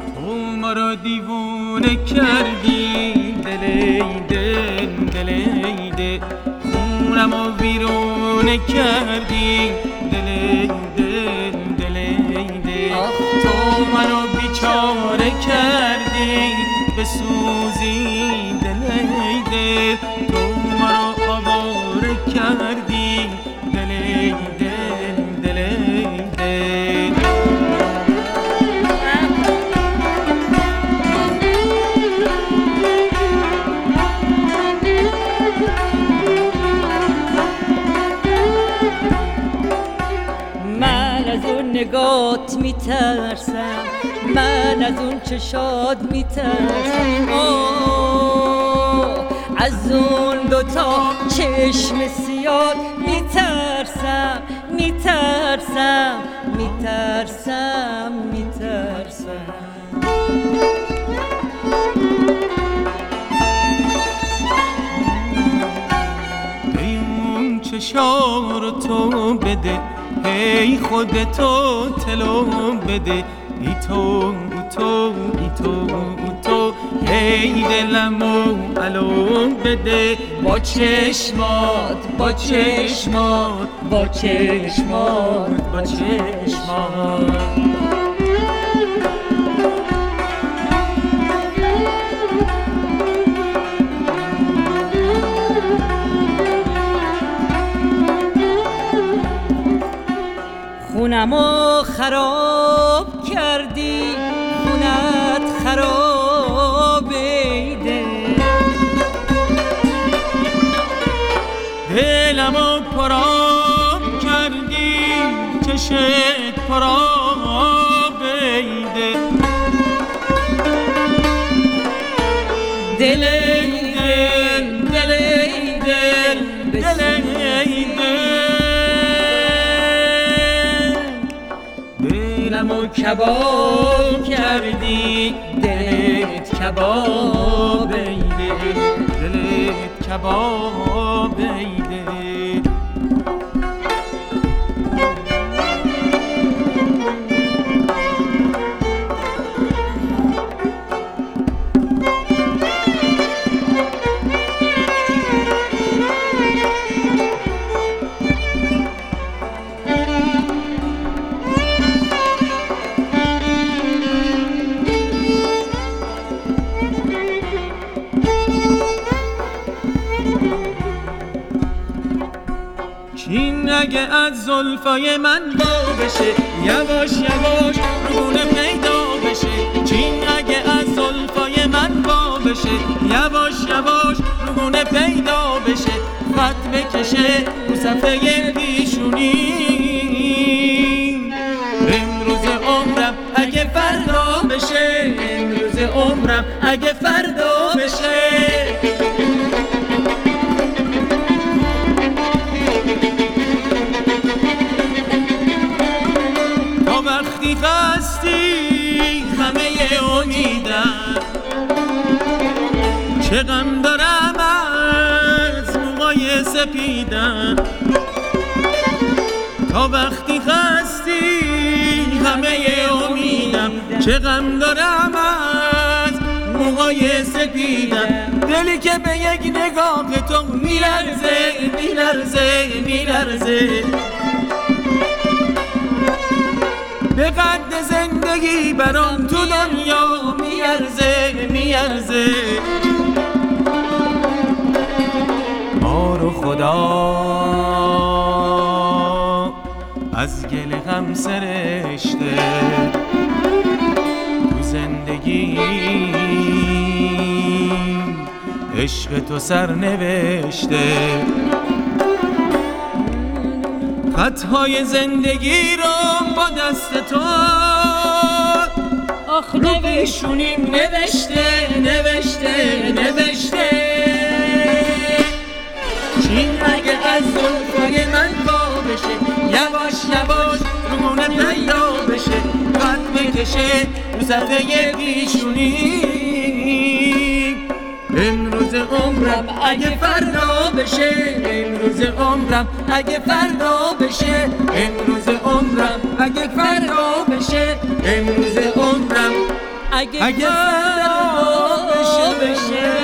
تو ما را دیوونه کردی، دل خونم و بیرونه کردی، دل تو منو بیچاره کردی، بسوزی دل تو مرا آواره کردی، دل من از اون نگات میترسم، من از اون چشات میترسم، از اون دوتا چشم سیاد میترسم، میترسم، میترسم، میترسم. ای اون چشارو تو بده، ای خودتو تلو بده، ای تو ای دلمو علوم بده، با چشمات با چشمات با چشمات با چشمات. خونمو خراب کردی، خونت خرابه دلمو پراب کردی، چشت پراب بیده، دل دلمو کباب کردی، دلت کباب بیده، دلت کباب بیده. چین اگه از زلفای من وا بشه، یواش یواش رونه پیدا بشه، چین اگه از زلفای من وا بشه، یواش یواش رونه پیدا بشه، خط بکشه رو صفحه پیشونی، امروز عمرم اگه فردا بشه، امروز عمرم اگه فردا بشه. وقتی خستی همه امیدم، چه غم دارم از موهای سپیدم، تا وقتی خستی همه امیدم، چه غم دارم از موهای سپیدم، دلی که به یک نگاه تو میلرزه میلرزه میلرزه، به قد زندگی برام تو دنیا میارزه میارزه. ما رو خدا از گل غم سرشته، تو زندگی عشق تو سر نوشته، خطهای زندگی رو با دست تو رو پیشونیم نوشته نوشته نوشته. چین اگه از زلفای من وا بشه، یواش یواش رونه پیدا بشه، خط بکشه رو صفحه پیشونی، امروز عمرم اگه فردا بشه، امروز عمرم اگه فردا بشه، امروز عمرم اگه فردا بشه، امروز عمرم اگه فردا بشه